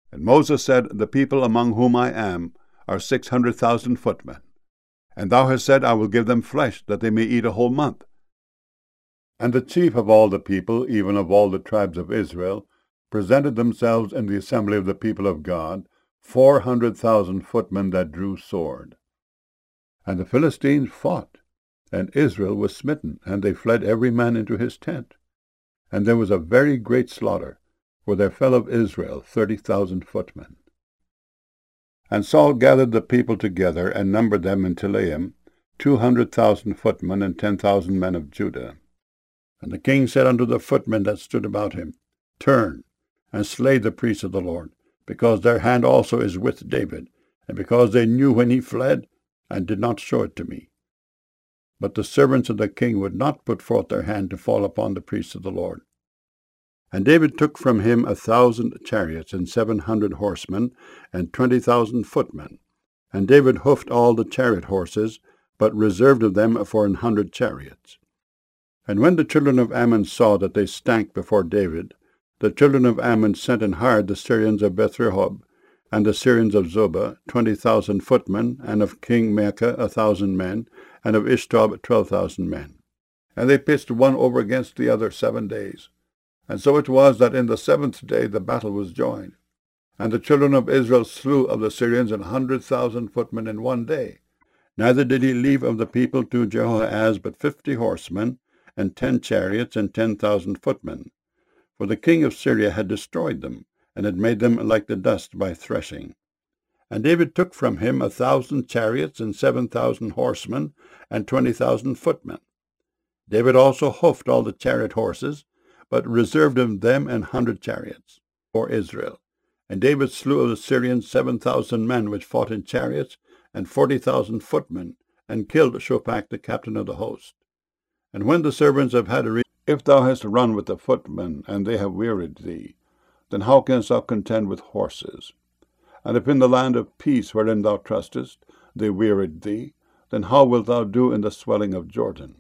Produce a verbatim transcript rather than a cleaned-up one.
And Moses said, The people among whom I am are six hundred thousand footmen. And thou hast said, I will give them flesh, that they may eat a whole month. And the chief of all the people, even of all the tribes of Israel, presented themselves in the assembly of the people of God, four hundred thousand footmen that drew sword. And the Philistines fought, and Israel was smitten, and they fled every man into his tent. And there was a very great slaughter, for there fell of Israel thirty thousand footmen. And Saul gathered the people together, and numbered them in Telaim, two hundred thousand footmen, and ten thousand men of Judah. And the king said unto the footmen that stood about him, Turn, and slay the priests of the Lord, because their hand also is with David, and because they knew when he fled, and did not show it to me. But the servants of the king would not put forth their hand to fall upon the priests of the Lord. And David took from him a thousand chariots, and seven hundred horsemen, and twenty thousand footmen. And David hoofed all the chariot horses, but reserved of them for an hundred chariots. And when the children of Ammon saw that they stank before David, the children of Ammon sent and hired the Syrians of Beth-rehob, and the Syrians of Zobah, twenty thousand footmen, and of King Maacah a thousand men, and of Ishtob twelve thousand men. And they pitched one over against the other seven days. And so it was that in the seventh day the battle was joined. And the children of Israel slew of the Syrians an hundred thousand footmen in one day. Neither did he leave of the people to Jehoahaz but fifty horsemen, and ten chariots, and ten thousand footmen. For the king of Syria had destroyed them, and had made them like the dust by threshing. And David took from him a thousand chariots, and seven thousand horsemen, and twenty thousand footmen. David also hoofed all the chariot horses, but reserved of them an hundred chariots for Israel. And David slew of the Syrians seven thousand men which fought in chariots, and forty thousand footmen, and killed Shophach the captain of the host. And when the servants of Hadar, If thou hast run with the footmen, and they have wearied thee, then how canst thou contend with horses? And if in the land of peace wherein thou trustest, they wearied thee, then how wilt thou do in the swelling of Jordan?